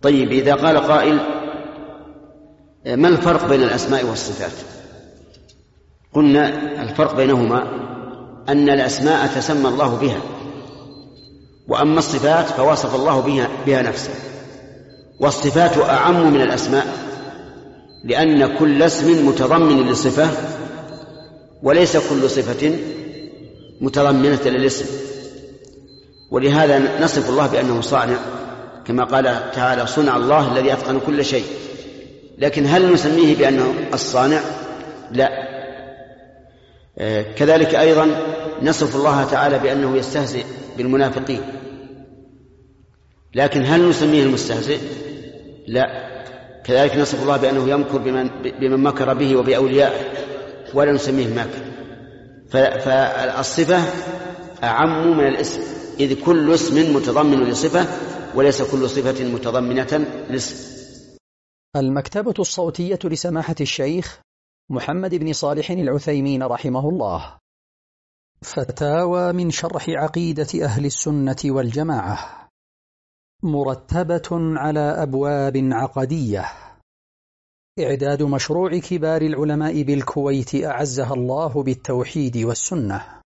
طيب، إذا قال قائل ما الفرق بين الأسماء والصفات؟ قلنا الفرق بينهما أن الأسماء تسمى الله بها، وأما الصفات فوصف الله بها نفسه. والصفات أعم من الأسماء، لأن كل اسم متضمن للصفة، وليس كل صفة متضمنة للاسم. ولهذا نصف الله بأنه صانع، كما قال تعالى: صنع الله الذي أتقن كل شيء. لكن هل نسميه بأنه الصانع؟ لا. كذلك أيضا نصف الله تعالى بأنه يستهزئ بالمنافقين، لكن هل نسميه المستهزئ؟ لا. كذلك نصف الله بأنه يمكر بمن مكر به وبأوليائه، ولا نسميه الماكر. فالصفة أعم من الاسم، إذ كل اسم متضمن لصفة، وليس كل صفة متضمنة لاسم. المكتبة الصوتية لسماحة الشيخ محمد بن صالح العثيمين رحمه الله. فتاوى من شرح عقيدة أهل السنة والجماعة، مرتبة على أبواب عقدية. إعداد مشروع كبار العلماء بالكويت أعزها الله بالتوحيد والسنة.